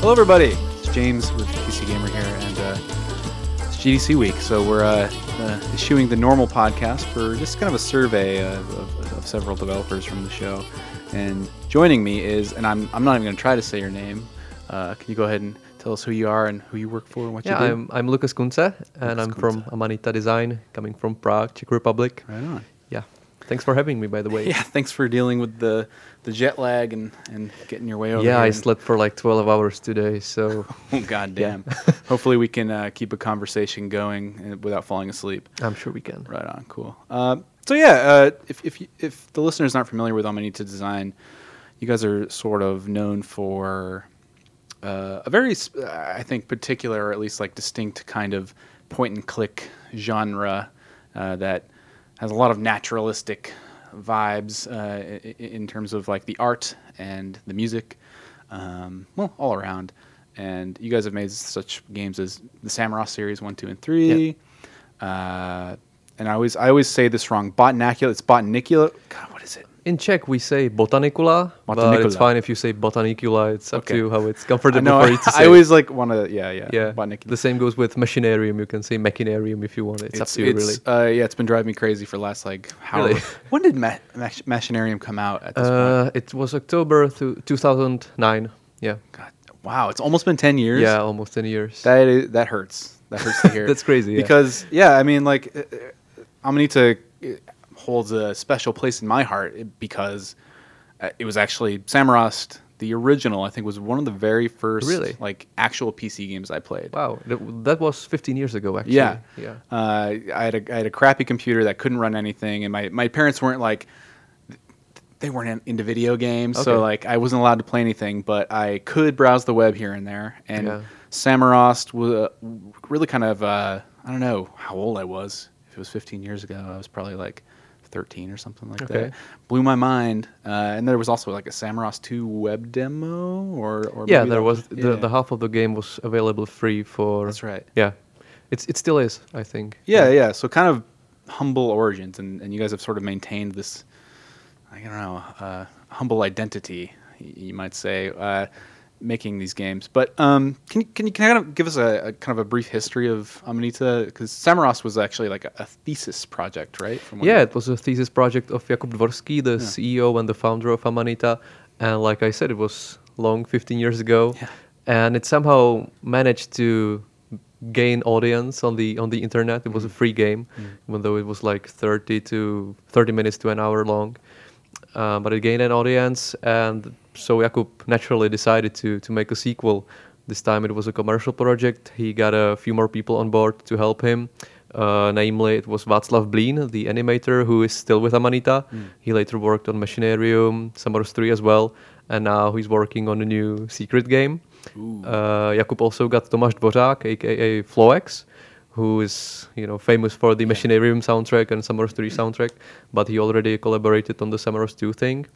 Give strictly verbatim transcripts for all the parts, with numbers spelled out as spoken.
Hello, everybody. It's James with P C Gamer here, and uh, it's G D C week, so we're uh, uh, issuing the normal podcast for just kind of a survey of, of, of several developers from the show. And joining me is, and I'm I'm not even going to try to say your name. Uh, can you go ahead and tell us who you are and who you work for and what yeah, you do? Yeah, I'm I'm Lucas Kunce, and Lucas I'm Kunce. from Amanita Design, coming from Prague, Czech Republic. Right on. Yeah. Thanks for having me, by the way. Yeah, thanks for dealing with the, the jet lag and, and getting your way over Yeah, here. I and- slept for like twelve hours today, so Oh, goddamn. Hopefully we can uh, keep a conversation going uh, without falling asleep. I'm sure we can. Right on, cool. Uh, so yeah, uh, if if you, if the listeners aren't familiar with Amanita Design, you guys are sort of known for uh, a very, sp- I think, particular, or at least like distinct kind of point and click genre uh, that has a lot of naturalistic vibes uh, in, in terms of like the art and the music, um, well, all around. And you guys have made such games as the Samara series one, two, and three. Yeah. Uh, and I always I always say this wrong. Botanicula. It's botanicula. God, what is it? In Czech, we say botanicula, but it's Botanicula. fine if you say botanicula. It's up Okay. to you how it's comfortable No, for I, you to say. I always like want to. Yeah, yeah. yeah. Botanicula. The same goes with machinarium. You can say machinarium if you want. It's, up to you, it's, really. Uh, yeah, it's been driving me crazy for the last like how. Really? When did Ma- Mach- Machinarium come out? At this Uh, point? it was October th- two thousand nine. Yeah. God, wow, it's almost been ten years. Yeah, almost ten years. That is, that hurts. That hurts to hear. That's crazy. Yeah. Because yeah, I mean, like, uh, uh, Amanita uh, holds a special place in my heart because uh, it was actually Samarast, the original. I think was one of the very first Really? like actual P C games I played. Wow, that, that was fifteen years ago, actually. Yeah, Yeah. Uh, I had a I had a crappy computer that couldn't run anything, and my, my parents weren't like they weren't in, into video games, so Okay. like I wasn't allowed to play anything, but I could browse the web here and there. And Yeah. Samarast was uh, really kind of uh, I don't know how old I was. If it was fifteen years ago, I was probably like thirteen or something like Okay. that. Blew my mind. Uh, and there was also like a Samarast two web demo, or or Yeah, maybe there that- was the, yeah. the half of the game was available free for. That's right. Yeah, it's it still is, I think. Yeah, yeah. So kind of humble origins, and, and you guys have sort of maintained this, I don't know, uh, humble identity, y- you might say, uh, making these games. But um, can you can you kind of give us a, a kind of a brief history of Amanita? Because Samarast was actually like a, a thesis project, right? From what Yeah, you- it was a thesis project of Jakub Dvorsky, the Yeah. C E O and the founder of Amanita, and like I said, it was long, fifteen years ago, Yeah. and it somehow managed to gain audience on the on the internet. It was a free game, even though it was like thirty to thirty minutes to an hour long. Uh, but it gained an audience, and so Jakub naturally decided to to make a sequel. This time it was a commercial project. He got a few more people on board to help him. Uh, namely, it was Václav Blín, the animator, who is still with Amanita. He later worked on Machinarium, Samaras three as well, and now he's working on a new secret game. Ooh. Uh, Jakub also got Tomáš Dvořák, aka Floex, who is you know famous for the Machinarium soundtrack and Samaras three soundtrack, but he already collaborated on the Samaras two thing.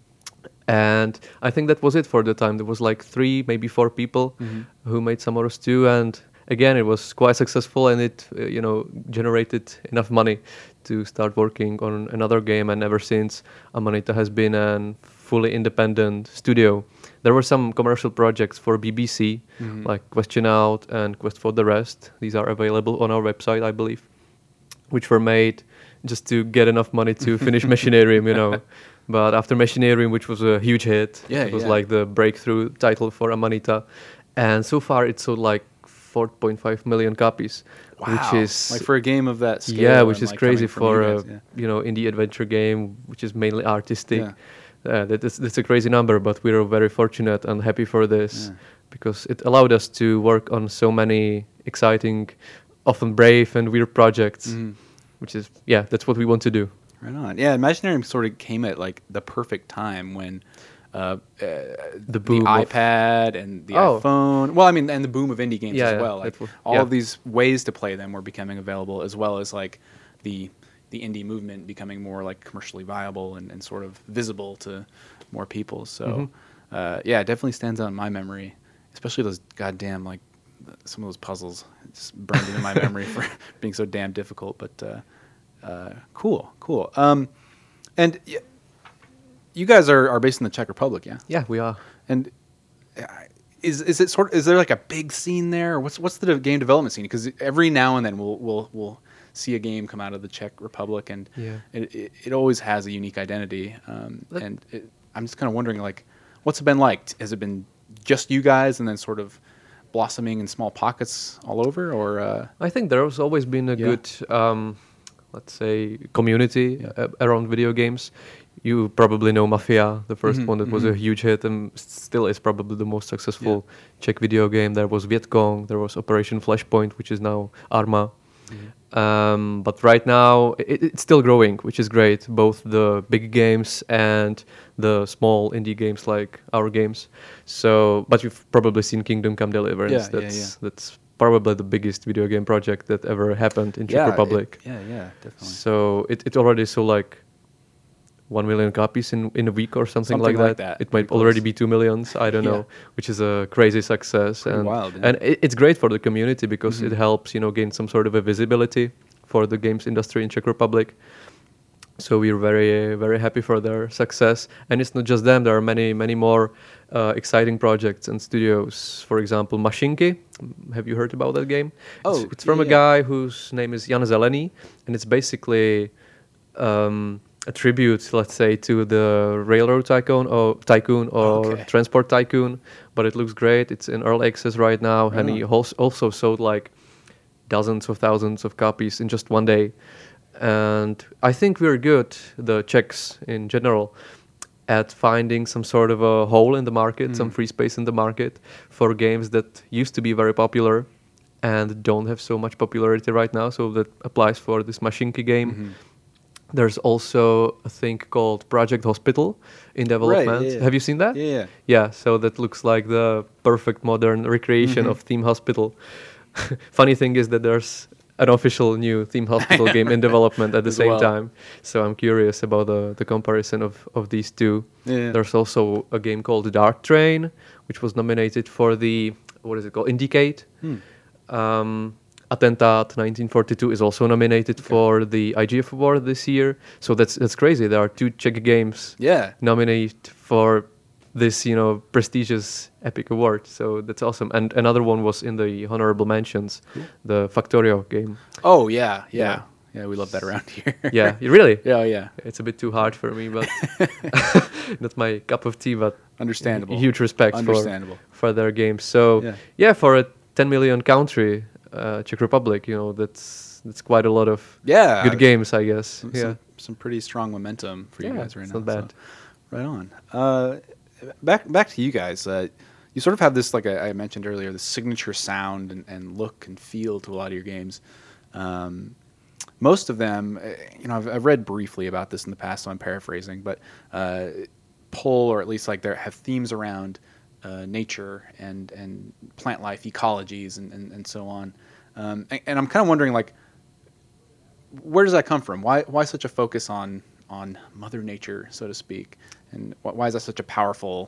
And I think that was it for the time. There was like three, maybe four people who made Samaras two, and again, it was quite successful, and it uh, you know generated enough money to start working on another game. And ever since, Amanita has been a fully independent studio. There were some commercial projects for B B C, like Question Out and Quest for the Rest. These are available on our website, I believe, which were made just to get enough money to finish Machinarium, you know. But after Machinarium, which was a huge hit, Yeah, it was yeah. like the breakthrough title for Amanita. And so far, it sold like four point five million copies, Wow. which is like for a game of that scale. yeah, which and, is like, crazy coming from for you a guys, yeah. you know indie adventure game, which is mainly artistic. Yeah. Uh, that is, that's a crazy number, but we are very fortunate and happy for this Yeah. because it allowed us to work on so many exciting, often brave and weird projects, Mhm. which is yeah, that's what we want to do. Right on. Yeah, Imaginarium sort of came at like the perfect time when uh, uh, the, boom of- iPad and the Oh. iPhone. Well, I mean, and the boom of indie games Yeah, as yeah, well. Like that was- all yeah. of these ways to play them were becoming available, as well as like the the indie movement becoming more like commercially viable and, and sort of visible to more people. So Mhm. uh, yeah, it definitely stands out in my memory, especially those goddamn like some of those puzzles. It's burned into my memory for being so damn difficult. But uh, uh, cool, cool. Um, and y- you guys are, are based in the Czech Republic, yeah? Yeah, we are. And uh, is is it sort of, is there like a big scene there? Or what's what's the de- game development scene? Because every now and then we'll we'll we'll see a game come out of the Czech Republic, and Yeah. it, it it always has a unique identity. Um, and it, I'm just kind of wondering, like, what's it been like? Has it been just you guys, and then sort of blossoming in small pockets all over, or uh, I think there has always been a Yeah. good, um, let's say, community uh, around video games. You probably know Mafia, the first Mhm, one that was a mhm. huge hit and s- still is probably the most successful Czech video game. There was Vietcong, there was Operation Flashpoint, which is now Arma. Um, but right now, it, it's still growing, which is great. Both the big games and the small indie games like our games. So, but you've probably seen Kingdom Come Deliverance. Yeah, yeah, that's yeah. that's probably the biggest video game project that ever happened in Czech yeah, Republic. it- yeah, yeah, definitely. So it, it already sold like one million copies in, in a week or something, Something like, like that. that, It pretty might already close. be two millions. I don't Yeah. know, which is a crazy success. Pretty and wild, yeah. and it, it's great for the community because Mhm. it helps, you know, gain some sort of a visibility for the games industry in Czech Republic. So we're very very happy for their success. And it's not just them. There are many many more uh, exciting projects and studios. For example, Mashinki. Have you heard about that game? Oh, it's, it's from yeah, a yeah. guy whose name is Jan Zelený, and it's basically um, a tribute, let's say, to the railroad tycoon or tycoon or Okay. transport tycoon. But it looks great. It's in early access right now, and he Oh. als- also sold like dozens of thousands of copies in just one day. And I think we're good, the Czechs in general, at finding some sort of a hole in the market, some Mm. free space in the market for games that used to be very popular and don't have so much popularity right now. So that applies for this Mashinki game. Mhm. There's also a thing called Project Hospital in development. yeah, yeah. Have you seen that? Yeah, yeah. Yeah, so that looks like the perfect modern recreation Mhm. of Theme Hospital. Funny thing is that there's an official new Theme Hospital game in development at the As same well. time. So I'm curious about the, the comparison of, of these two. Yeah. There's also a game called Dark Train, which was nominated for the, what is it called, Indicate. Hmm. Um, Attentat nineteen forty-two is also nominated for the I G F award this year. So that's that's crazy. There are two Czech games Yeah. nominated for this, you know, prestigious epic award. So that's awesome. And another one was in the honorable mentions, the Factorio game. Oh yeah, yeah, Yeah. yeah. We love that around here. Yeah, really. Yeah, oh, yeah. It's a bit too hard for me, but not my cup of tea. But Understandable. huge respect for Understandable. for their games. So Yeah. yeah, for a ten million country, uh, Czech Republic, you know, that's that's quite a lot of Yeah. good games, I guess. Some, yeah, some, some pretty strong momentum for you Yeah, guys right it's now. not bad. So, right on. Uh, back back to you guys. Uh, you sort of have this, like I, I mentioned earlier, the signature sound and, and look and feel to a lot of your games. Um, most of them, uh, you know, I've, I've read briefly about this in the past, so I'm paraphrasing, but uh, pull, or at least like they have themes around uh, nature and, and plant life, ecologies, and, and, and so on. Um, and, and I'm kind of wondering, like, where does that come from? Why why such a focus on on Mother Nature, so to speak, and wh- why is that such a powerful?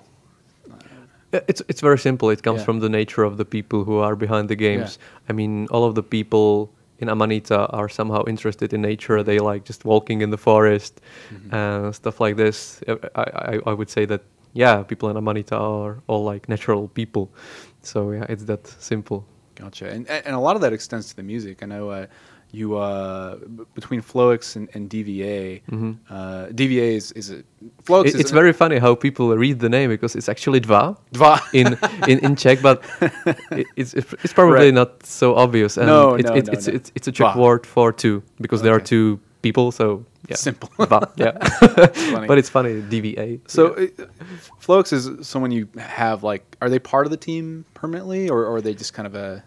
Uh, It's it's very simple. It comes Yeah. from the nature of the people who are behind the games. I mean, all of the people in Amanita are somehow interested in nature. They like just walking in the forest Mm-hmm. and stuff like this. Uh, I, I I would say that yeah, people in Amanita are all like natural people. So yeah, it's that simple. Gotcha, and and a lot of that extends to the music. I know uh, you uh, b- between Floix and, and D V A. Uh, D V A is is it Floix? Mm-hmm. It, is it's very funny how people read the name because it's actually Dva Dva. in, in, in Czech, but it, it's it's probably Right. not so obvious. And No, it's, no, it's, no, it's, no. it's it's a Czech Dva. word for two because there are Okay. two people. So yeah, Simple. Dva, yeah. funny. But it's funny. D V A. So yeah. uh, Floix is someone you have, like, are they part of the team permanently, or, or are they just kind of a?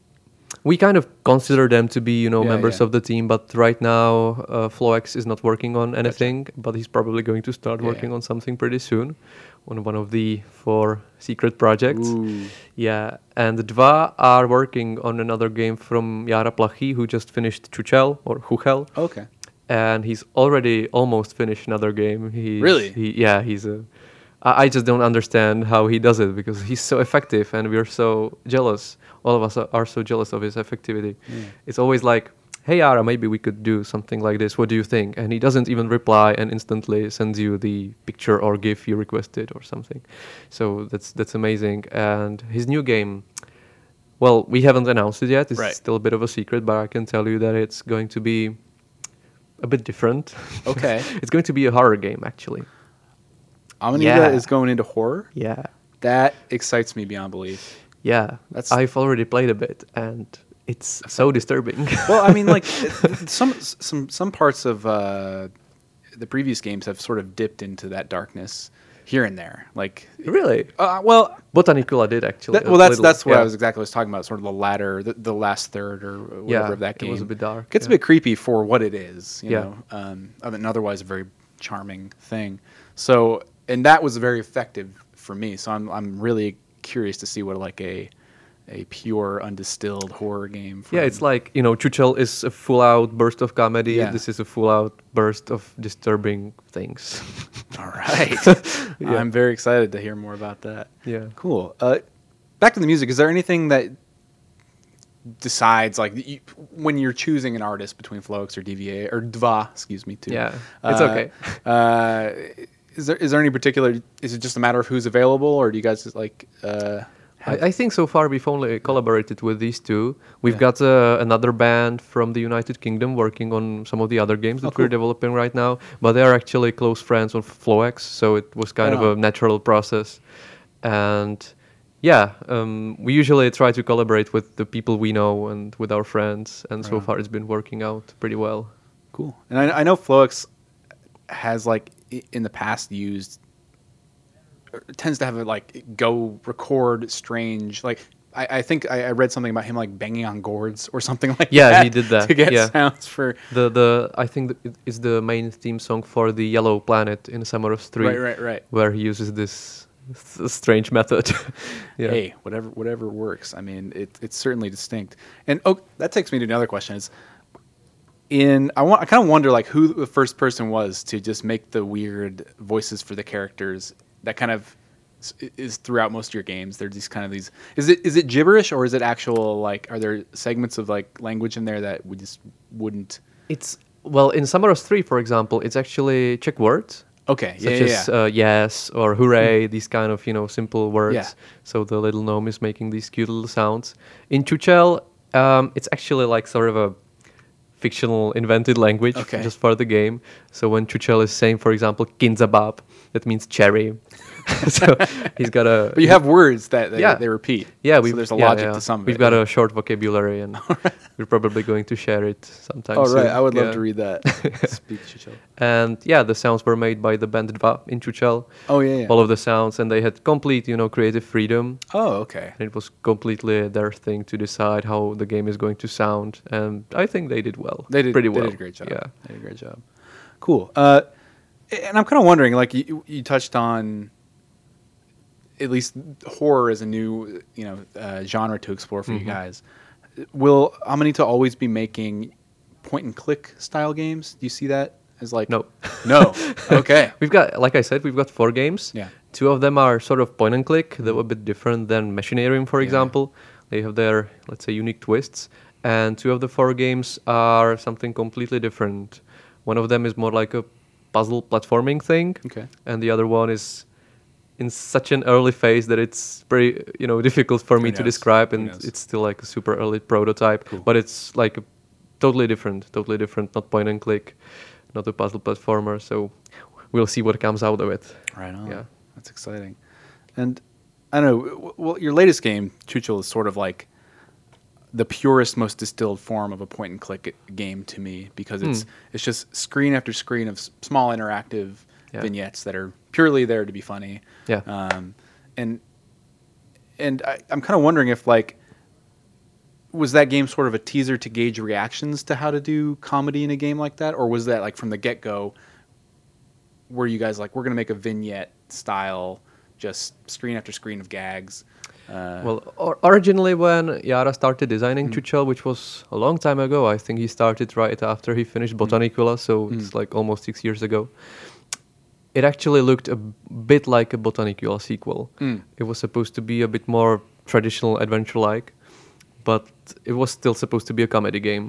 we kind of consider them to be, you know, Yeah, members yeah. of the team, but right now uh, Floix is not working on anything, but he's probably going to start Yeah, working yeah. on something pretty soon, on one of the four secret projects. Ooh. Yeah, and the Dva are working on another game from Jara Plachy, who just finished Chuchel or Chuchel, Okay. and he's already almost finished another game. He's, Really? He, yeah, he's a. I I just don't understand how he does it because he's so effective, and we're so jealous. All of us are, are so jealous of his effectivity. Yeah. It's always like, "Hey Yara, maybe we could do something like this. What do you think?" And he doesn't even reply and instantly sends you the picture or GIF you requested or something. So that's that's amazing. And his new game, well, we haven't announced it yet. It's Right. still a bit of a secret, but I can tell you that it's going to be a bit different. Okay. It's going to be a horror game, actually. Amanita Yeah. is going into horror. Yeah. That excites me beyond belief. Yeah. That's- I've already played a bit, and it's so disturbing. Well, I mean, like it- some some some parts of uh, the previous games have sort of dipped into that darkness here and there. Like, Really? uh, well, Botanicula did, actually. that, a well, that's little, that's what yeah. I was exactly was talking about. Sort of the latter, the, the last third or whatever Yeah, of that it game. was a bit dark, Gets yeah. a bit creepy for what it is. You Yeah. know, um, other than otherwise a very charming thing. So, and that was very effective for me. So I'm I'm really curious to see what like a a pure undistilled horror game. From, Yeah, it's like, you know, Chuchel is a full-out burst of comedy. Yeah. This is a full-out burst of disturbing things. all right. Yeah. I'm very excited to hear more about that. Yeah. Cool. Uh, back to the music. Is there anything that decides, like, you, when you're choosing an artist between Floix or D V A or Dva, excuse me, too? Yeah, it's Uh, okay. Uh, is there is there any particular? Is it just a matter of who's available, or do you guys like? Uh, have, I, I think so far we've only collaborated with these two. We've Yeah. got uh, another band from the United Kingdom working on some of the other games that Oh, cool. we're developing right now, but they are actually close friends of Floex, so it was kind Right of on. a natural process. And yeah, um, we usually try to collaborate with the people we know and with our friends, and so Right on. far it's been working out pretty well. Cool. And I, I know Floix has like i- in the past used or tends to have a like go record strange like I, I think I, I read something about him like banging on gourds or something like Yeah, that. he did that, to get yeah. sounds for The the I think that it is the main theme song for the Yellow Planet in Summer's three, right right right. where he uses this th- strange method. Yeah. Hey, whatever whatever works. I mean, it, it's certainly distinct. And oh, that takes me to another question. Is in I want I kind of wonder like who the first person was to just make the weird voices for the characters that kind of s- is throughout most of your games. They're these kind of these. Is it is it gibberish or is it actual like? Are there segments of like language in there that we just wouldn't? It's well in Summer's three, for example, it's actually Czech words. Okay, yeah, Such yeah, as yeah. Uh, yes or hooray, these kind of, you know, simple words. Yeah. So the little gnome is making these cute little sounds. In Chuchel, um, it's actually like sort of a fictional invented language Okay. just for the game. So when Chuchel is saying, for example, kinzabab, that means cherry. So he's got a... But you have words that they, Yeah. they repeat. Yeah, so we there's a yeah, logic yeah. to some of We've it. got a short vocabulary, and we're probably going to share it sometime Oh soon. right, I would love Yeah. to read that. Speak Chichel. And yeah, the sounds were made by the band Dva in Chuchel. Oh yeah, yeah. All of the sounds, and they had complete, you know, creative freedom. Oh okay. And it was completely their thing to decide how the game is going to sound, and I think they did well. They did pretty they well. did a great job. Yeah. They did a great job. Cool. Uh, and I'm kind of wondering, like you, you touched on, at least horror is a new, you know, uh, genre to explore for you Mm-hmm. guys. Will Amanita always be making point and click style games? Do you see that as like No. No. Okay. We've got, like I said, we've got four games. Yeah. Two of them are sort of point and click. They're a bit different than Machinarium, for Yeah. example. They have their, let's say, unique twists. And two of the four games are something completely different. One of them is more like a puzzle platforming thing. Okay. And the other one is in such an early phase that it's pretty, you know, difficult for me Who to knows? describe, Who and knows? it's still like a super early prototype. Cool. But it's like a totally different, totally different, not point and click, not a puzzle platformer. So we'll see what comes out of it. Right on. Yeah. That's exciting. And I don't know. w- Well, your latest game, Chuchel, is sort of like the purest, most distilled form of a point and click game to me because it's Hmm. it's just screen after screen of s- small interactive Yeah. vignettes that are purely there to be funny. Yeah. Um, and and I, I'm kind of wondering if like was that game sort of a teaser to gauge reactions to how to do comedy in a game like that, or was that like from the get go? Were you guys like we're gonna make a vignette style, just screen after screen of gags? Uh, Well, or- originally when Yara started designing Mm. Chuchel, which was a long time ago, I think he started right after he finished Botanicula, so Mm. it's like almost six years ago. It actually looked a bit like a Botanicula sequel. Mm. It was supposed to be a bit more traditional adventure-like, but it was still supposed to be a comedy game.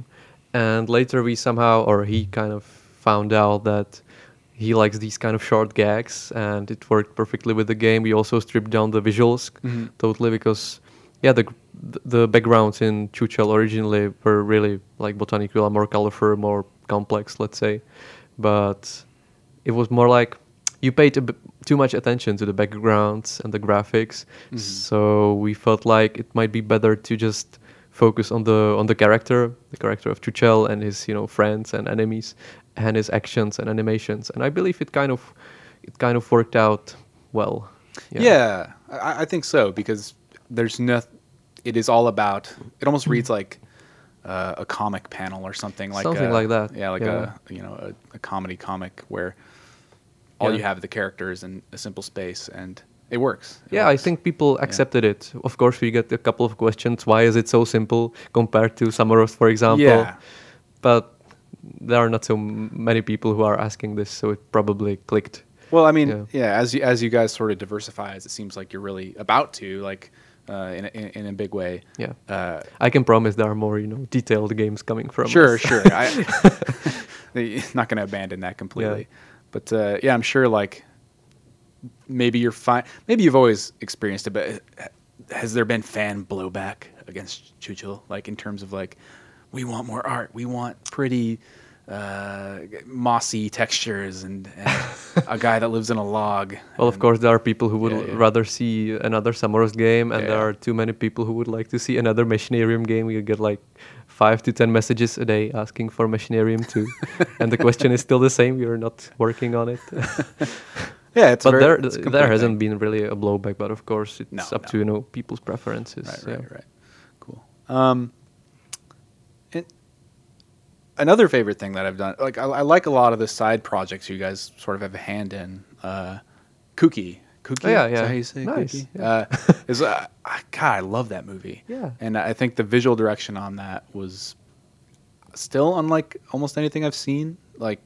And later we somehow, or he kind of found out that he likes these kind of short gags, and it worked perfectly with the game. We also stripped down the visuals Mhm. totally because, yeah, the the backgrounds in Chuchel originally were really like Botanicula, more colorful, more complex, let's say. But it was more like you paid a bit too much attention to the backgrounds and the graphics, Mhm. so we felt like it might be better to just focus on the on the character, the character of Chuchel and his you know friends and enemies, and his actions and animations. And I believe it kind of it kind of worked out well. Yeah, I, I think so because there's no. It is all about. It almost reads like uh, a comic panel or something like Something a- like that, Yeah, like yeah. a you know a, a comedy comic where all Yeah. you have are the characters in a simple space and it works. It Yeah, I works. think people accepted it. Of course, we get a couple of questions. Why is it so simple compared to Samaros, for example? Yeah. But there are not so m- many people who are asking this, so it probably clicked. Well, I mean, Yeah. yeah. as you as you guys sort of diversify, as it seems like you're really about to, like uh, in, a, in in a big way. Yeah. Uh, I can promise there are more, you know, detailed games coming from Sure, us. sure. I, they're not going to abandon that completely, but uh, yeah, I'm sure. Like maybe you're fine. Maybe you've always experienced it, but has there been fan blowback against Chuchel? Like in terms of like, we want more art. We want pretty, uh, mossy textures and, and a guy that lives in a log. Well, of and- course, there are people who would Yeah, yeah. rather see another Samaros game, and Yeah, there yeah. are too many people who would like to see another Machinarium game. We get like five to ten messages a day asking for Machinarium two, and the question is still the same. We are not working on it. Yeah, it's a but very, there, it's a there complete hasn't thing. been really a blowback. But of course, it's No, up no. to you know people's preferences. Right, yeah. right, right. Cool. Um, and another favorite thing that I've done, like I, I like a lot of the side projects you guys sort of have a hand in. Uh, Kooky. Kooky? Oh, yeah, Is that yeah. how you say Nice, Kooky? yeah. Uh, is, uh, God, I love that movie. Yeah. And I think the visual direction on that was still unlike almost anything I've seen, like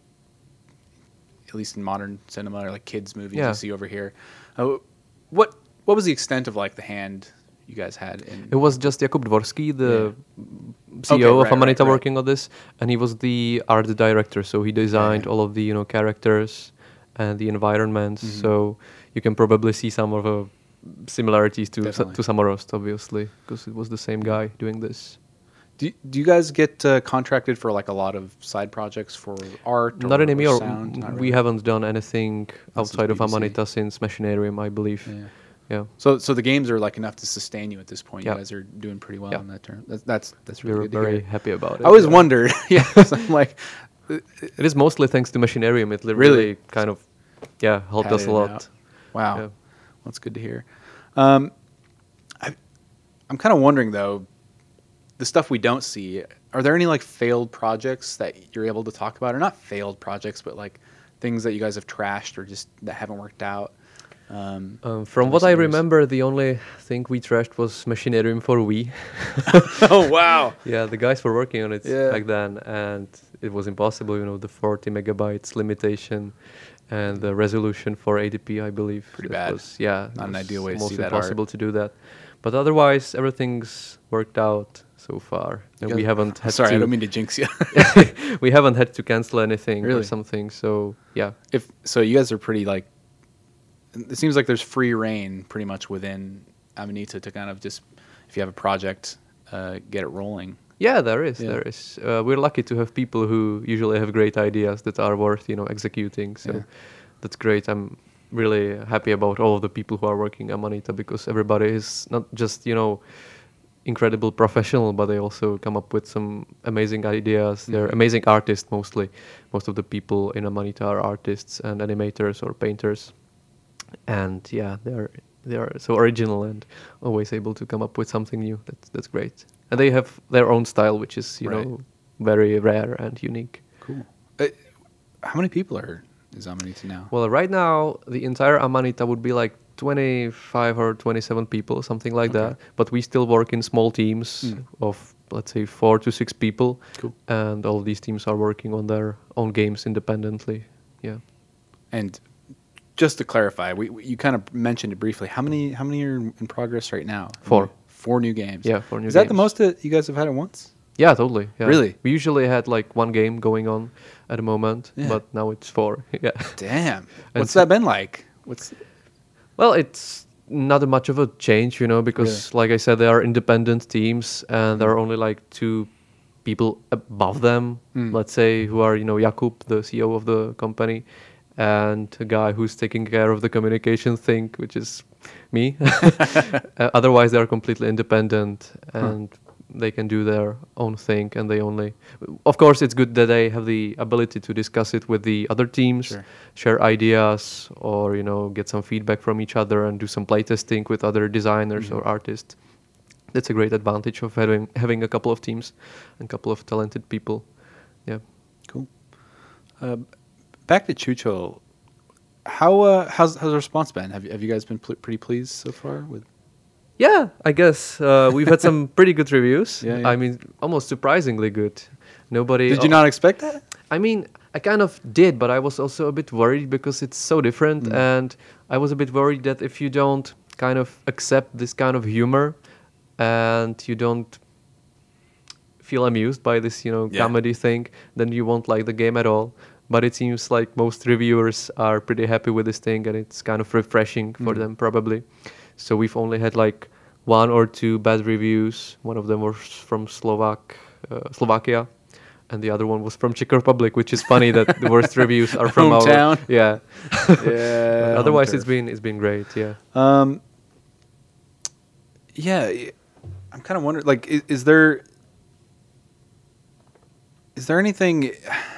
at least in modern cinema or like kids movies Yeah. you see over here. Uh, what what was the extent of like the hand you guys had in It was just Jakub Dvorsky, the C E O Okay, of right, right, Amanita, right. working on this, and he was the art director. So he designed Yeah. all of the you know characters and the environments. Mhm. So you can probably see some of the similarities to Definitely. to Samarost, obviously, because it was the same guy doing this. Do, do you guys get uh, contracted for like a lot of side projects for art or, Not anymore. or sound? Not We really? haven't done anything outside of B B C. Amanita since Machinarium, I believe. Yeah. Yeah. So so the games are like enough to sustain you at this point. Yeah. You guys are doing pretty well Yeah. on that term. That's that's, that's really We're good to very hear. happy about it. I always yeah. wondered. Yeah, 'cause I'm like It is mostly thanks to Machinarium. It li- Really? really kind of, yeah, helped us padded a it lot. out. Wow, Yeah. that's good to hear. Um, I, I'm kind of wondering though, the stuff we don't see. Are there any like failed projects that you're able to talk about, or not failed projects, but like things that you guys have trashed or just that haven't worked out? Um, Um, from in what I recent years? remember, the only thing we trashed was Machinarium for Wii. Oh wow! Yeah, the guys were working on it Yeah. back then, and it was impossible. You know, the forty megabytes limitation and the resolution for A D P, I believe. Pretty that bad. Was, yeah, Not an it was ideal way to almost see that art. impossible to do that. But otherwise, everything's worked out so far, and we guys- haven't had Sorry, to. I don't mean to jinx you. we haven't had to cancel anything Really? or something. So yeah, If so, you guys are pretty like. It seems like there's free reign pretty much within Amanita to kind of just, if you have a project, uh, get it rolling. yeah, there is, Yeah. there is. Uh, we're lucky to have people who usually have great ideas that are worth you know executing. So Yeah. that's great. I'm really happy about all of the people who are working at Amanita because everybody is not just you know incredible professional, but they also come up with some amazing ideas. They're Mhm. amazing artists mostly. Most of the people in Amanita are artists and animators or painters, and yeah, they're they are so original and always able to come up with something new. That's that's great. And they have their own style, which is you Right. know very rare and unique. Cool. Uh, how many people are is Amanita now? Well, right now the entire Amanita would be like twenty-five or twenty-seven people, something like Okay. that. But we still work in small teams Mm. of let's say four to six people, Cool. and all these teams are working on their own games independently. Yeah. And just to clarify, we, we you kind of mentioned it briefly. How many how many are in progress right now? Four. Four new games. Yeah, four new Is that the games. most that you guys have had at once? Yeah, totally. Yeah. Really? We usually had like one game going on at the moment, Yeah. but now it's four. Yeah. Damn. And What's so- that been like? What's Well, it's not a much of a change, you know, because like I said, they are independent teams and there are only like two people above them, Mm. let's say, who are, you know, Jakub, the C E O of the company, and a guy who's taking care of the communication thing, which is me. uh, otherwise, they are completely independent and they can do their own thing. And they only, of course, it's good that they have the ability to discuss it with the other teams, Sure. share ideas, or you know, get some feedback from each other and do some playtesting with other designers Mhm. or artists. That's a great advantage of having having a couple of teams and a couple of talented people. Yeah. Cool. Uh, back to Chucho. How uh, how's how's the response been? Have you, have you guys been pl- pretty pleased so far with? Yeah, I guess uh, we've had some pretty good reviews. Yeah, yeah. I mean, almost surprisingly good. Nobody. Did you not expect that? I mean, I kind of did, but I was also a bit worried because it's so different, Mm. and I was a bit worried that if you don't kind of accept this kind of humor, and you don't feel amused by this, you know, Yeah. comedy thing, then you won't like the game at all. But it seems like most reviewers are pretty happy with this thing, and it's kind of refreshing for Mm. them, probably. So we've only had like one or two bad reviews. One of them was from Slovak, uh, Slovakia, and the other one was from Czech Republic, which is funny that the worst reviews are from Hometown. our yeah. Yeah. Otherwise, home it's turf. been it's been great. Yeah. Um. Yeah, y- I'm kind of wondering. Like, is, is there is there anything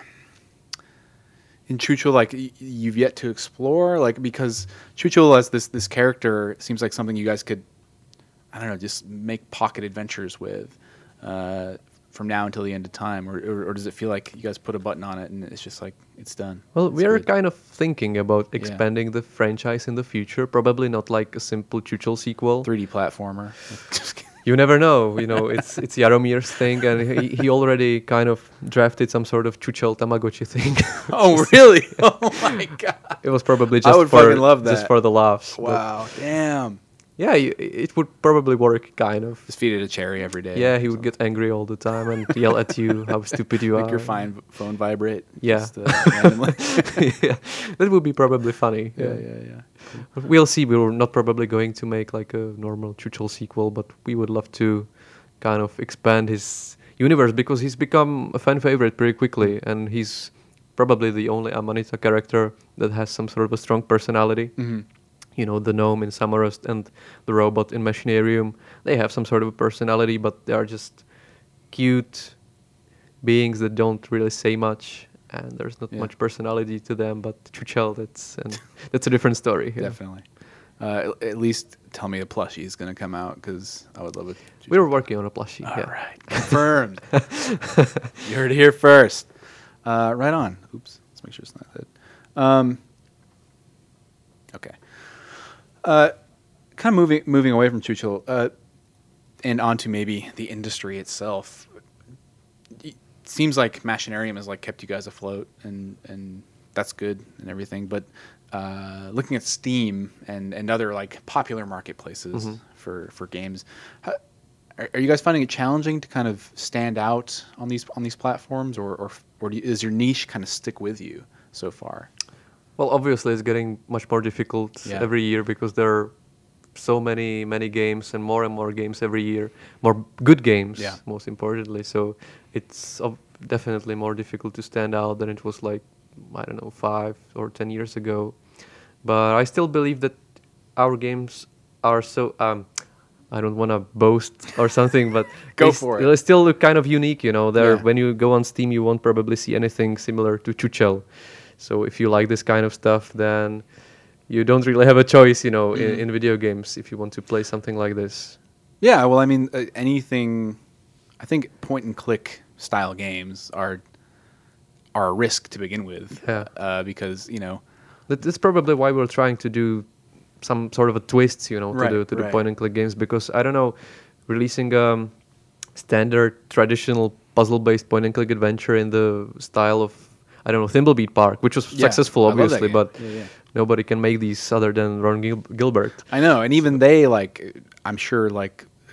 in Chucho like y- you've yet to explore? Like, because Chucho as this this character seems like something you guys could, I don't know, just make pocket adventures with. Uh, from now until the end of time, or, or or does it feel like you guys put a button on it and it's just like it's done? Well, It's we are good. kind of thinking about Yeah. expanding the franchise in the future. Probably not like a simple Chuchel sequel. three D platformer. Just kidding. You never know. You know, it's it's Jaromir's thing, and he, he already kind of drafted some sort of Chuchel Tamagotchi thing. Oh really? Oh my god! It was probably I just would for fucking love just that. for the laughs. but Wow, damn. yeah, y- it would probably work, kind of. Just feed it a cherry every day. Yeah, he would get angry all the time and yell at you how stupid you Make are. your fine phone vibrate. Yeah. Just, uh, randomly. Yeah, that would be probably funny. yeah, yeah, yeah. But we'll see. We were not probably going to make like a normal Chuchel sequel, but we would love to kind of expand his universe because he's become a fan favorite pretty quickly, and he's probably the only Amanita character that has some sort of a strong personality. Mm-hmm. You know, the gnome in Samorost and the robot in Machinarium, they have some sort of a personality, but they are just cute beings that don't really say much, and there's not Yeah. much personality to them. But Chuchel, that's and that's a different story. Yeah. Definitely. Uh, at, at least tell me a plushie is going to come out because I would love it. We were working on a plushie. All yeah. right. Confirmed. You heard it here first. Uh, right on. Oops. Let's make sure it's not that. Um, okay. Uh, kind of moving moving away from Chuchel uh, and onto maybe the industry itself. It seems like Machinarium has like kept you guys afloat, and and that's good and everything. But uh, looking at Steam and, and other like popular marketplaces Mhm. for, for games, how, are, are you guys finding it challenging to kind of stand out on these on these platforms, or or, or do you, is your niche kind of stick with you so far? Well, obviously, it's getting much more difficult Yeah. every year because there are so many, many games and more and more games every year. More good games, Yeah. most importantly. So it's ob- definitely more difficult to stand out than it was like, I don't know, five or ten years ago. But I still believe that our games are so... Um, I don't want to boast or something, but Go they for st- it. They still look kind of unique, you know. They're, Yeah. When you go on Steam, you won't probably see anything similar to Chuchel. So if you like this kind of stuff, then you don't really have a choice, you know, Mhm. in, in video games if you want to play something like this. Yeah, well, I mean, uh, anything. I think point and click style games are are a risk to begin with. Yeah. Uh, because you know. That, that's probably why we're trying to do some sort of a twist, you know, Right, to the to the right. point and click games. Because I don't know, releasing a standard traditional puzzle-based point and click adventure in the style of, I don't know, Thimblebeat Park, which was Yeah, successful, I love that obviously, game. but Yeah, yeah. nobody can make these other than Ron Gil- Gilbert. I know, and even they like. I'm sure, like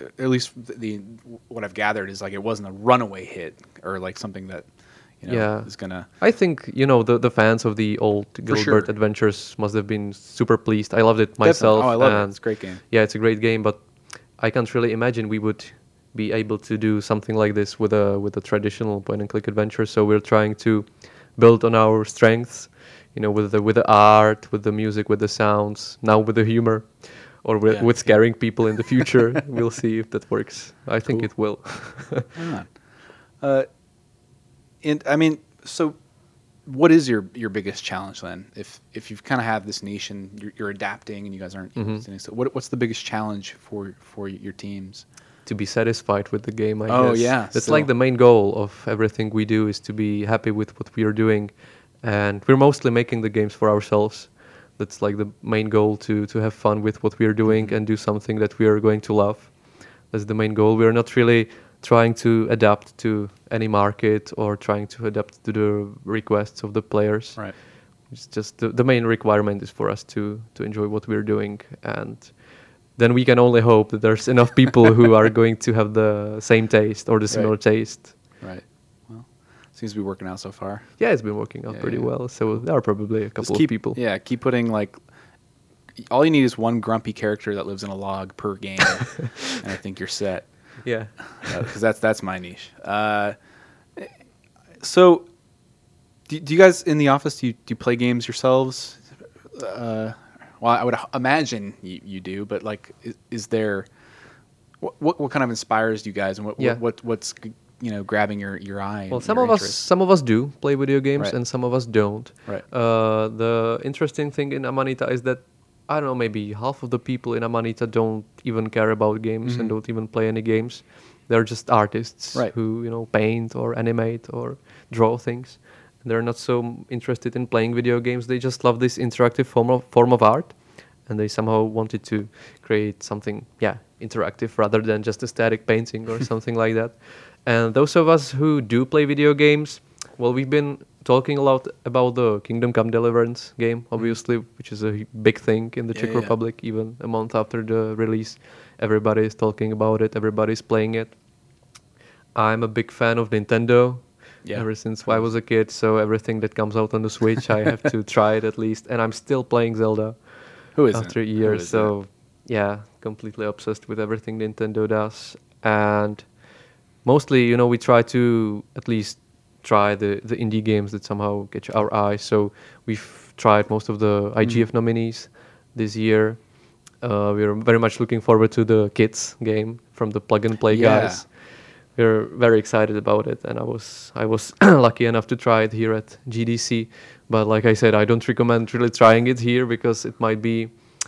at least the, the what I've gathered is like it wasn't a runaway hit or like something that you know Yeah. is gonna. I think you know the the fans of the old Gilbert sure. Adventures must have been super pleased. I loved it myself. Definitely. Oh, I love it. and It's a great game. Yeah, it's a great game, but I can't really imagine we would be able to do something like this with a with a traditional point and click adventure. So we're trying to build on our strengths, you know, with the with the art, with the music, with the sounds, now with the humor, or with, Yeah. with scaring people in the future. We'll see if that works. I think Cool. it will. Hang on. Uh, and I mean, so what is your your biggest challenge then? If if you kind of have this niche and you're, you're adapting and you guys aren't, Mhm. sitting still, what what's the biggest challenge for for your teams? To be satisfied with the game, I Oh, guess. yeah, That's still. like the main goal of everything we do is to be happy with what we are doing. And we're mostly making the games for ourselves. That's like the main goal, to to have fun with what we are doing Mhm. and do something that we are going to love. That's the main goal. We're not really trying to adapt to any market or trying to adapt to the requests of the players. Right. It's just the, the main requirement is for us to to enjoy what we're doing, and then we can only hope that there's enough people who are going to have the same taste or the similar Right. taste. Right. Well, seems to be working out so far. Yeah, it's been working out Yeah, pretty yeah. well. So there are probably a couple Just keep, of people. Yeah, keep putting like. All you need is one grumpy character that lives in a log per game, and I think you're set. Yeah. Because that's that's my niche. Uh, so, do, do you guys in the office do you, do you play games yourselves? Uh, well, I would h- imagine you, you do, but like, is, is there what, what what kind of inspires you guys, and what, Yeah. what, what what's you know grabbing your your eye? Well, and some your of us interest? some of us do play video games, Right. and some of us don't. Right. Uh, the interesting thing in Amanita is that I don't know, maybe half of the people in Amanita don't even care about games Mhm. and don't even play any games. They're just artists Right. who you know paint or animate or draw things. And they're not so interested in playing video games. They just love this interactive form of form of art, and they somehow wanted to create something, yeah, interactive rather than just a static painting or something like that. And those of us who do play video games, well, we've been talking a lot about the Kingdom Come Deliverance game, obviously, which is a h- big thing in the Yeah, Czech yeah. Republic. Even a month after the release, everybody is talking about it. Everybody's playing it. I'm a big fan of Nintendo. Yeah. Ever since I was a kid, so everything that comes out on the Switch, I have to try it at least. And I'm still playing Zelda Who isn't? after Who years. isn't? So yeah, completely obsessed with everything Nintendo does. And mostly, you know, we try to at least try the, the indie games that somehow catch our eye. So we've tried most of the I G F Mhm. nominees this year. Uh, we're very much looking forward to the Kids game from the Plug and Play Yeah. guys. We're very excited about it, and I was I was lucky enough to try it here at G D C. But like I said, I don't recommend really trying it here because it might be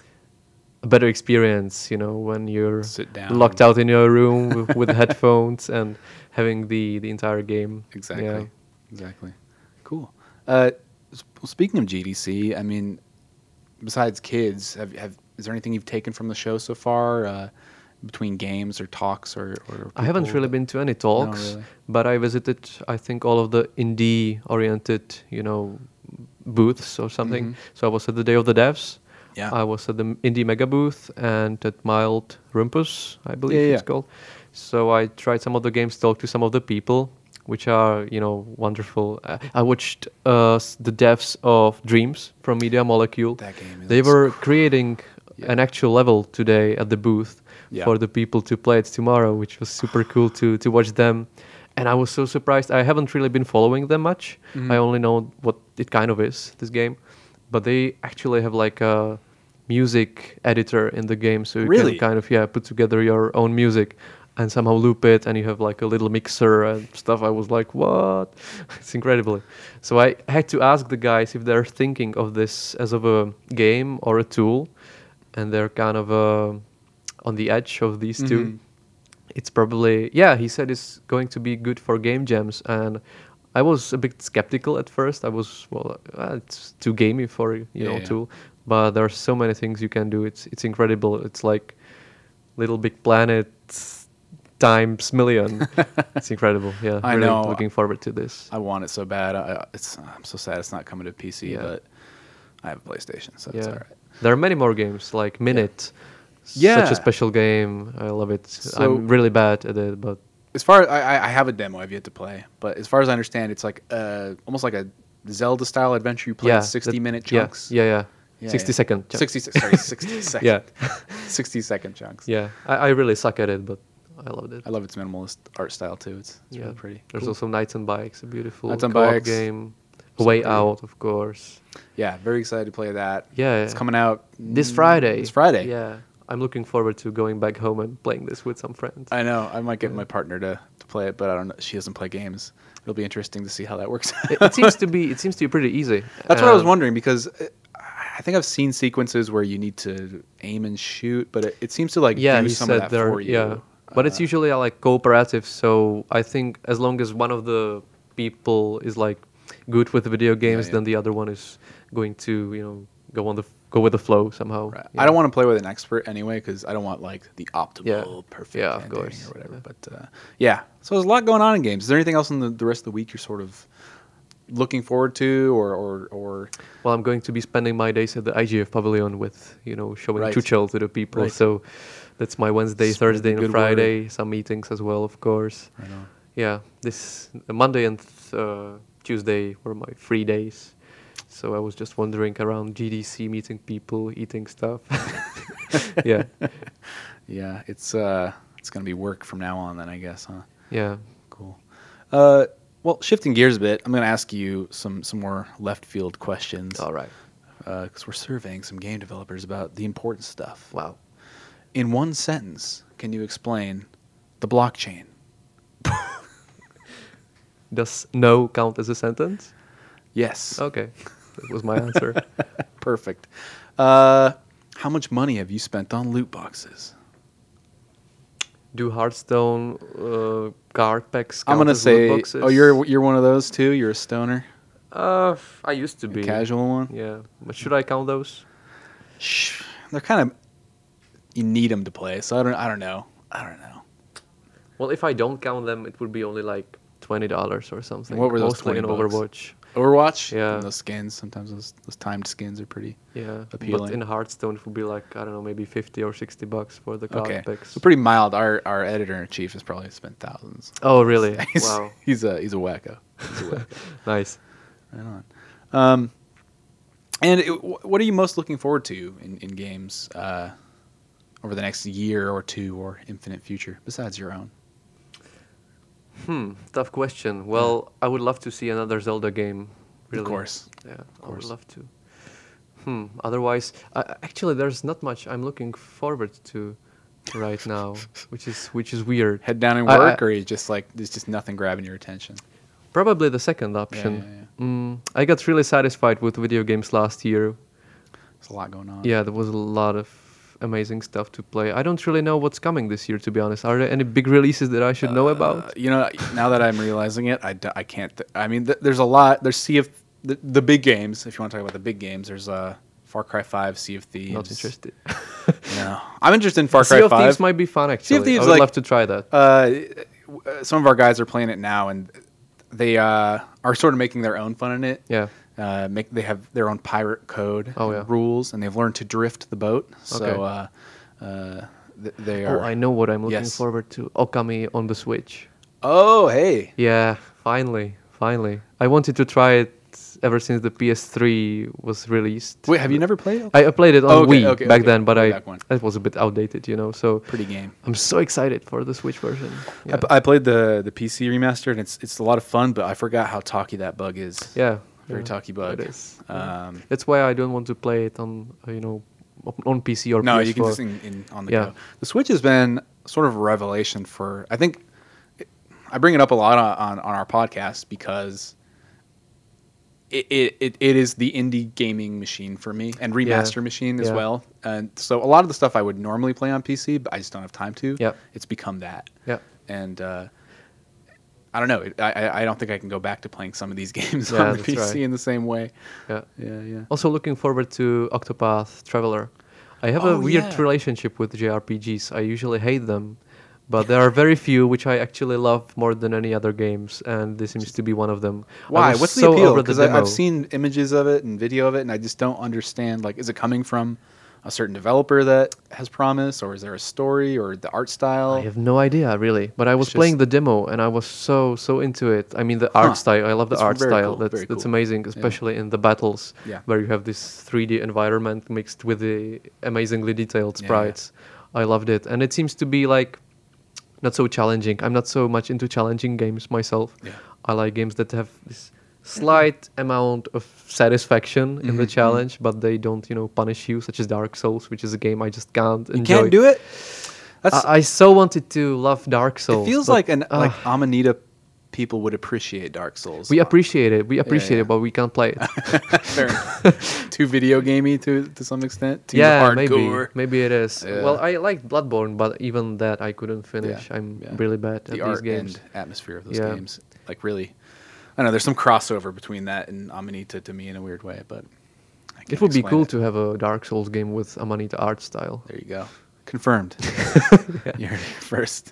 a better experience, you know, when you're Sit down. locked out in your room with, with headphones and having the the entire game. Exactly. Yeah. Exactly. Cool. Uh, s- speaking of G D C, I mean, besides kids, have have is there anything you've taken from the show so far? Uh, between games or talks or, or I haven't people really that- been to any talks, really? but I visited, I think, all of the indie-oriented, you know, booths or something. Mhm. So I was at the Day of the Devs. Yeah. I was at the m- Indie Mega booth and at Mild Rumpus, I believe Yeah, it's yeah. called. So I tried some of the games, talked to some of the people, which are, you know, wonderful. Uh, I watched uh, s- the devs of Dreams from Media Molecule. That game is They were creating Yeah. an actual level today at the booth Yeah. for the people to play it tomorrow, which was super cool to to watch them. And I was so surprised. I haven't really been following them much. Mhm. I only know what it kind of is, this game. But they actually have like a music editor in the game, so you Really? can kind of yeah put together your own music and somehow loop it, and you have like a little mixer and stuff. I was like, what? It's incredible. So I had to ask the guys if they're thinking of this as of a game or a tool, and they're kind of uh, on the edge of these two. Mhm. It's probably yeah. He said it's going to be good for game jams, and I was a bit skeptical at first. I was well, uh, it's too gamey for you Yeah, know yeah. tool, but there are so many things you can do. It's it's incredible. It's like Little Big Planet times million. It's incredible. Yeah, I really know. looking forward to this. I want it so bad. I, I- it's I'm so sad it's not coming to P C, Yeah. but I have a PlayStation, so Yeah, it's all right. there are many more games like Minute. Yeah. Such a special game. I love it. So- I'm really bad at it, but As far I, I- I have a demo I've yet to play, but as far as I understand, it's like uh, almost like a Zelda style adventure. You play yeah, in sixty that- minute yeah, chunks. Yeah, yeah. Yeah, sixty yeah. second chunks. Sixty sorry, sixty second. Yeah. sixty second chunks. Yeah, I, I really suck at it, but I loved it. I love its minimalist art style too. It's, it's yeah, really pretty. There's Cool. also Knights and Bikes, a beautiful Knights and co-op Bikes. game. So Way pretty. Out, of course. Yeah, very excited to play that. Yeah, It's coming out this mm, Friday. This Friday. Yeah, I'm looking forward to going back home and playing this with some friends. I know. I might get my partner to, to play it, but I don't know. She doesn't play games. It'll be interesting to see how that works. it, it seems to be it seems to be pretty easy. That's what I was Um, wondering because uh, I think I've seen sequences where you need to aim and shoot, but it, it seems to like Yeah, do he some said of that there. for you. Yeah, but it's Uh, usually uh, like cooperative. So I think as long as one of the people is like good with video games, yeah. then the other one is going to you know go on the f- go with the flow somehow. Right. Yeah. I don't want to play with an expert anyway because I don't want like the optimal, Yeah. perfect Yeah, of ending course. or whatever. Yeah. But uh, yeah, so there's a lot going on in games. Is there anything else in the, the rest of the week you're sort of looking forward to, or or, or Well, I'm going to be spending my days at the I G F Pavilion with you know showing Right. Chuchel to the people. Right. So that's my Wednesday, Spread the Thursday, and good Friday. Some meetings as well, of course. I know. Yeah, this uh, Monday and uh, Tuesday were my free days. So I was just wandering around G D C, meeting people, eating stuff. yeah, Yeah, it's uh, it's gonna be work from now on then, I guess, huh? yeah. Cool. Uh, well, shifting gears a bit, I'm gonna ask you some some more left field questions. All right. Because we're surveying some game developers about the important stuff. Wow. In one sentence, can you explain the blockchain? Does no count as a sentence? Yes. Okay, that was my answer. Perfect. Uh, how much money have you spent on loot boxes? Do Hearthstone uh, card packs count I'm gonna as loot say, boxes? oh, you're you're one of those too. You're a stoner, Uh, I used to a be. casual one. Yeah, but should I count those? Shh, they're kind of you need them to play. So I don't I don't know. I don't know. Well, if I don't count them, it would be only like twenty dollars or something. What were those Mostly in twenty bucks? Overwatch. Overwatch. Yeah. And those skins. Sometimes those those timed skins are pretty. Yeah, Appealing. but in Hearthstone it would be like I don't know, maybe fifty or sixty bucks for the card Okay. packs. So pretty mild. Our our editor in chief has probably spent thousands. Oh, really? He's, Wow, he's a he's a wacko. He's a wacko. nice. Right on. Um, and it, wh- what are you most looking forward to in, in games uh, over the next year or two or infinite future besides your own? Hmm, tough question. Well, I would love to see another Zelda game. Really. Of course. Yeah, I would course. love to. Hmm. Otherwise, uh, actually, there's not much I'm looking forward to right now, which is which is weird. Head down and I- work, I- or you just like there's just nothing grabbing your attention? Probably the second option. yeah, Mm, I got really satisfied with video games last year. There's a lot going on. Yeah, there was a lot of amazing stuff to play. I don't really know what's coming this year, to be honest. Are there any big releases that I should know Uh, about? you know, now that I'm realizing it, I, d- I can't. Th- I mean, th- there's a lot. There's Sea of the, the big games. If you want to talk about the big games, there's uh, Far Cry five, Sea of Thieves. Not interested. No, I'm interested in Far Sea Cry of five. Thieves might be fun, actually. Thieves, I would like- love to try that. uh, w- some of our guys are playing it now, and they uh, are sort of making their own fun in it. Yeah. Uh, make they have their own pirate code Oh, and yeah. rules, and they've learned to drift the boat. So Okay. uh, uh, th- they Oh, are. I know what I'm looking Yes. forward to. Okami on the Switch. Oh, hey. Yeah, finally, finally. I wanted to try it ever since the P S three was released. Wait, have you never played it? I, I played it on Oh, okay, Wii okay, back okay. then, but Way I back when. it was a bit outdated, you know. So Pretty game. I'm so excited for the Switch version. I, Yeah, p- I played the the P C remaster, and it's it's a lot of fun. But I forgot how talky that bug is. yeah, Very yeah, talky bug. It is. Yeah. Um, That's why I don't want to play it on uh, you know op- on P C or no, P S four. you can just in, in on the Yeah. go. The Switch has been sort of a revelation for. I think it, I bring it up a lot on, on, on our podcast because it, it, it, it is the indie gaming machine for me and remaster machine as Yeah. well. And so a lot of the stuff I would normally play on P C, but I just don't have time to. Yep. It's become that. Yeah. And uh, I don't know. It, I I- I don't think I can go back to playing some of these games Yeah, on the that's P C right. in the same way. Yeah. Yeah, yeah. Also looking forward to Octopath Traveler. I have a Oh, weird yeah. relationship with J R P Gs. I usually hate them, but there are very few which I actually love more than any other games, and this seems to be one of them. I Why? was What's the so appeal? over the Because demo. I've seen images of it and video of it, and I just don't understand. Like, is it coming from a certain developer that has promise, or is there a story or the art style? I have no idea really, but I was It's playing just- the demo and I was so so into it. I mean the Huh. art style. I love the It's art very style. cool, That's very that's cool. amazing, especially in the battles Yeah. where you have this three D environment mixed with the amazingly detailed Yeah, yeah. sprites. I loved it, and it seems to be like not so challenging. I'm not so much into challenging games myself. Yeah. I like games that have this slight amount of satisfaction in the Mhm, mhm. challenge, but they don't, you know, punish you, such as Dark Souls, which is a game I just can't You enjoy. can't do it. That's. I, I so wanted to love Dark Souls. it feels but, like an uh, like Amanita people would appreciate Dark Souls. we appreciate it. We appreciate yeah. it, but we can't play it. Fair enough. Too video gamey to to some extent. Too yeah, hardcore. maybe maybe it is. Yeah. Well, I like Bloodborne, but even that I couldn't finish. Yeah, I'm yeah. really bad The at these art games. and atmosphere of those Yeah. games, like really. I don't know. There's some crossover between that and Amanita to me in a weird way, but I It can't would be explain cool it. to have a Dark Souls game with Amanita art style. There you go. Confirmed. Yeah. You heard it first.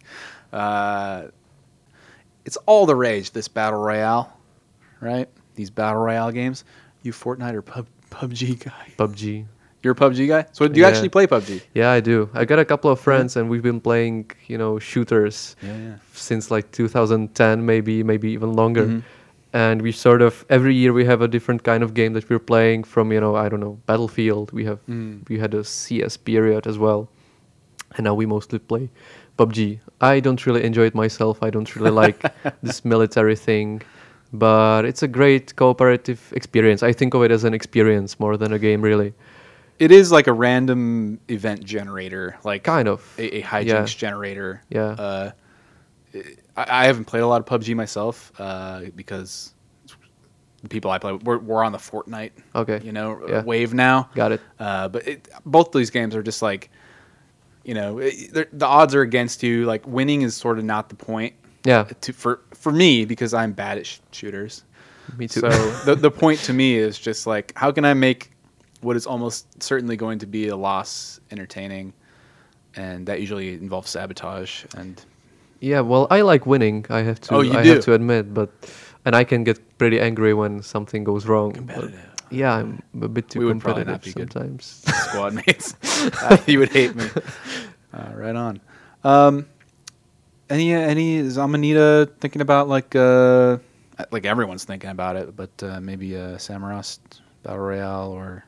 Uh, it's all the rage, this battle royale, right? These battle royale games. You Fortnite or Pub P U B G guy? P U B G. You're a P U B G guy? So do you Yeah. actually play P U B G? Yeah, I do. I got a couple of friends, and we've been playing, you know, shooters Yeah, yeah. since like two thousand ten, maybe, maybe even longer. Mhm. And we sort of every year we have a different kind of game that we're playing. From, you know, I don't know, Battlefield. We have Mm. we had a C S period as well, and now we mostly play P U B G. I don't really enjoy it myself. I don't really like this military thing, but it's a great cooperative experience. I think of it as an experience more than a game, really. It is like a random event generator, like Kind of. a, a hijinks generator. Yeah. Uh, I, I haven't played a lot of P U B G myself uh, because the people I play with, we're, we're on the Fortnite, Okay. you know, Yeah. wave now. Got it. Uh, but it, both of these games are just like, you know, it, they're- the odds are against you. Like winning is sort of not the point. Yeah. To, for for me, because I'm bad at sh- shooters. Me too. So the the point to me is just like, how can I make what is almost certainly going to be a loss entertaining, and that usually involves sabotage. And Yeah, well, I like winning. I have to. Oh, you I do? have to admit, but and I can get pretty angry when something goes wrong. but Competitive. yeah, I'm a bit too We would probably competitive not be good. sometimes. squad mates, uh, you would hate me. Uh, right on. Um, any any is Amanita thinking about like uh, like everyone's thinking about it, but uh, maybe a Samorost battle royale or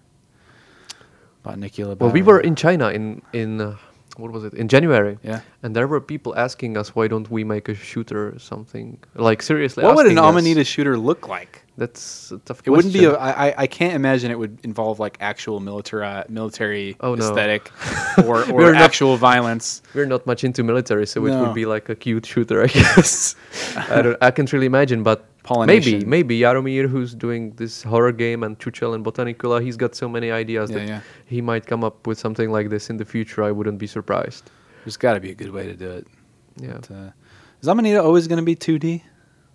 Botnicula. Well, we were in China in in uh, what was it in January, Yeah. and there were people asking us why don't we make a shooter or something. Like seriously, What would an asking us. Amanita shooter look like? That's a tough It wouldn't be. question. A, I, I- I can't imagine it would involve like actual military military Oh, no. aesthetic or, or We're not- actual violence. We're not much into military, so it No. would be like a cute shooter, I guess. I, don't, I can't really imagine, but maybe, Pollination. maybe Jaromir, who's doing this horror game, and Chuchel and Botanicula, he's got so many ideas Yeah, that yeah. he might come up with something like this in the future. I wouldn't be surprised. There's got to be a good way to do it. Yeah. But, uh, is Amanita always going to be two D?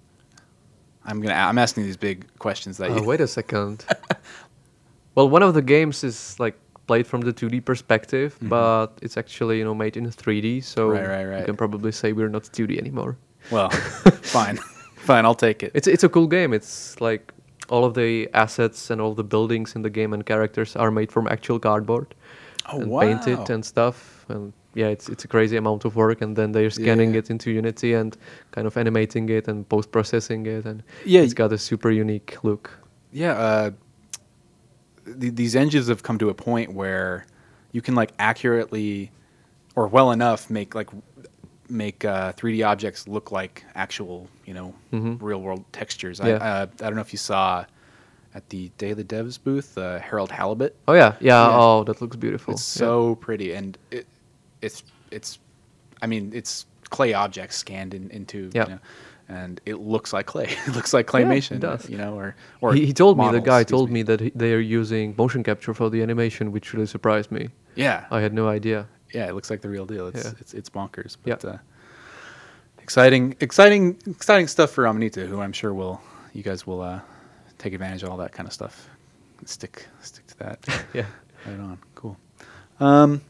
I'm gonna. I'm asking these big questions that Uh, you. wait a second. Well, one of the games is like played from the two D perspective, Mhm. but it's actually you know made in three D, so Right, right, right. you can probably say we're not two D anymore. Well, fine, fine. I'll take it. It's it's a cool game. It's like all of the assets and all the buildings in the game and characters are made from actual cardboard Oh, and wow. painted and stuff. And yeah, it's it's a crazy amount of work. And then they're scanning Yeah. it into Unity and kind of animating it and post processing it, and Yeah, it's got a super unique look. Yeah, uh, th- these engines have come to a point where you can like accurately or well enough make like make uh, three D objects look like actual, you know, Mhm. real world textures. Yeah. I, uh, I don't know if you saw at the Day of the Devs booth, uh, Harold Halibut. Oh yeah, yeah. Yeah. Oh, that looks beautiful. It's Yeah. so pretty, and it, it's it's, I mean, it's clay objects scanned in, into, Yeah. you know, and it looks like clay. It looks like claymation, it does. you know, or or he, he told me, the models, guy excuse told me, that he, they are using motion capture for the animation, which really surprised me. Yeah, I had no idea. yeah, it looks like the real deal. It's Yeah. it's, it's bonkers. Yeah. But uh, exciting, exciting, exciting stuff for Amanita, who I'm sure will you guys will uh, take advantage of all that kind of stuff. Stick stick to that. Yeah. Right on. Cool. Um,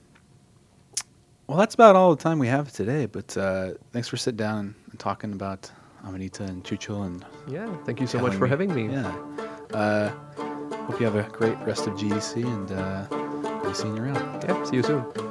well, that's about all the time we have today. But uh, thanks for sitting down and talking about Amanita and Chuchul and Yeah. Thank you so much telling for having me. Yeah. Uh, hope you have a great rest of G E C and uh, I'll be seeing you around. Yeah, see you soon.